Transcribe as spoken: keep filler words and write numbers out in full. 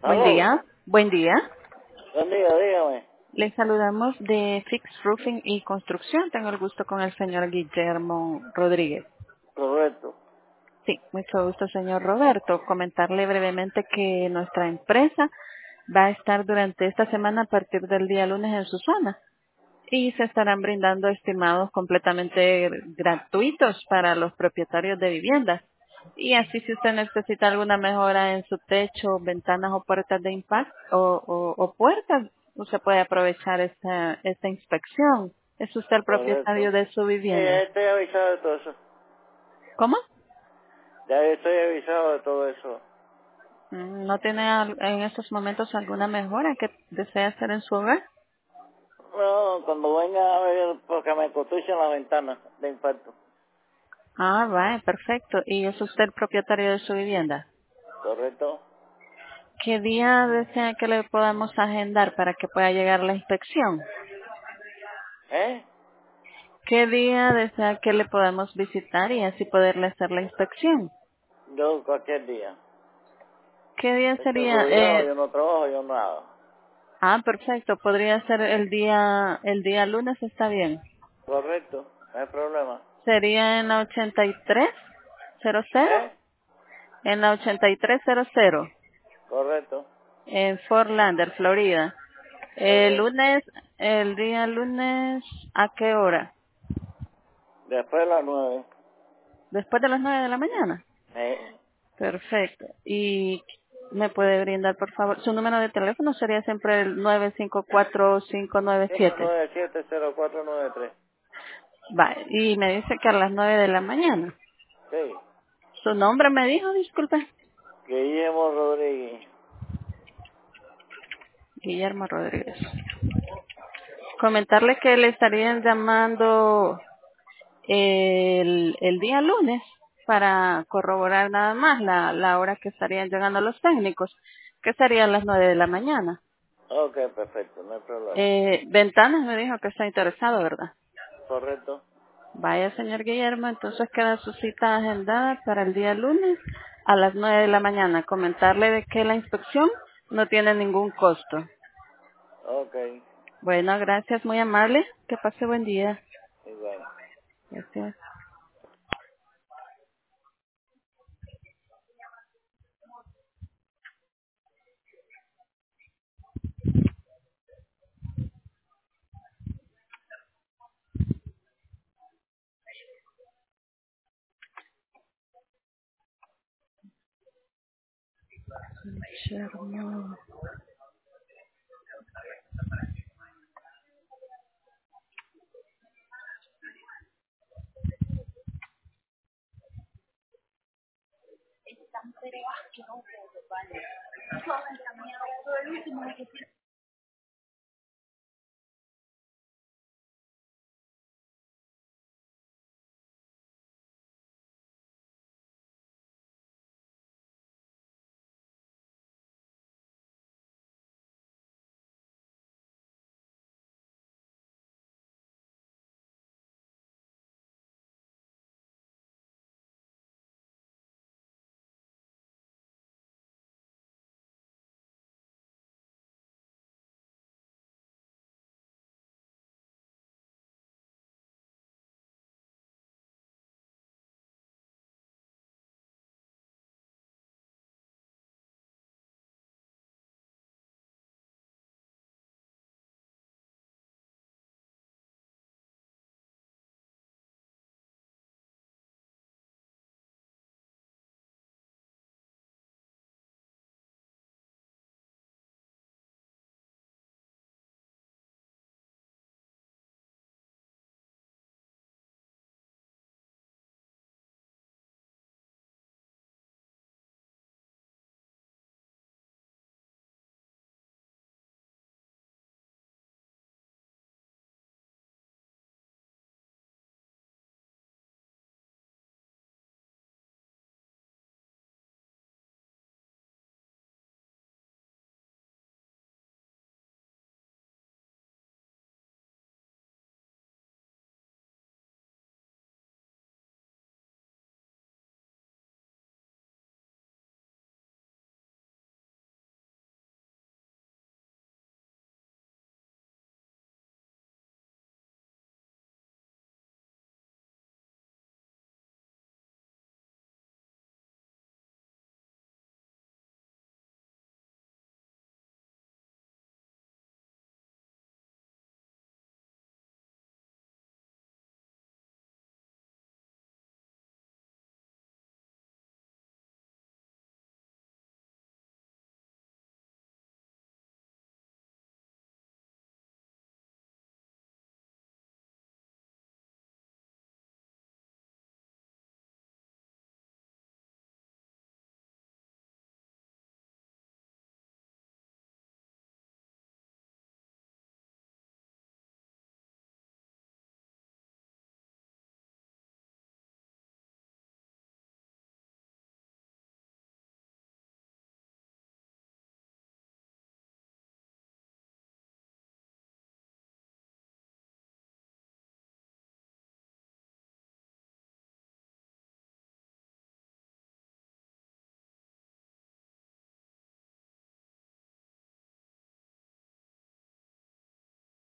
Buen ¿Aló? día. Buen día. Buen día, dígame. Les saludamos de Fix Roofing y Construcción. Tengo el gusto con el señor Guillermo Rodríguez. Correcto. Sí, mucho gusto, señor Roberto. Comentarle brevemente que nuestra empresa va a estar durante esta semana a partir del día lunes en su zona y se estarán brindando estimados completamente gratuitos para los propietarios de viviendas. Y así si usted necesita alguna mejora en su techo, ventanas o puertas de impacto o, o- o puertas, usted puede aprovechar esta, esta inspección. ¿Es usted el Correcto. propietario de su Sí, ya vivienda? estoy avisado de todo eso. ¿Cómo? Ya estoy avisado de todo eso. Mm, ¿No tiene al- en estos momentos alguna mejora que desea hacer en su hogar? No, cuando venga a ver, porque me cotizan las ventanas de infarto. Ah, vale, perfecto. ¿Y es usted el propietario de su vivienda? Correcto. ¿Qué día desea que le podamos agendar para que pueda llegar la inspección? ¿Eh? ¿Qué día desea que le podamos visitar y así poderle hacer la inspección? Yo cualquier día. ¿Qué día Estoy sería? jubilado, Eh, yo no trabajo, yo no hago. ah, perfecto. Podría ser el día, el día lunes, está bien. Correcto, no hay problema. Sería en la ochenta y tres cero cero, ¿Eh? en la ochenta y tres cero cero, Correcto, en Fort Lander, Florida. El correcto. lunes, el día lunes, ¿a qué hora? Después de las nueve. Después de las nueve de la mañana. ¿Eh? Perfecto. ¿Y me puede brindar, por favor? Su número de teléfono sería siempre el nueve cinco cuatro cinco nueve cinco siete. nueve siete cero cuatro nueve tres. Vale. Y me dice que a las nueve de la mañana. Sí. ¿Su nombre me dijo? Disculpe. Guillermo Rodríguez. Guillermo Rodríguez. Comentarle que le estarían llamando el, el día lunes para corroborar nada más la, la hora que estarían llegando los técnicos, que serían las nueve de la mañana. Ok, perfecto, no hay problema. Eh, Ventanas me dijo que está interesado, ¿verdad? Correcto. Vaya, señor Guillermo, entonces queda su cita agendada para el día lunes a las nueve de la mañana. Comentarle de que la inspección no tiene ningún costo. Ok, Bueno, gracias, muy amable. Que pase buen día. igual. Gracias. Guillermo.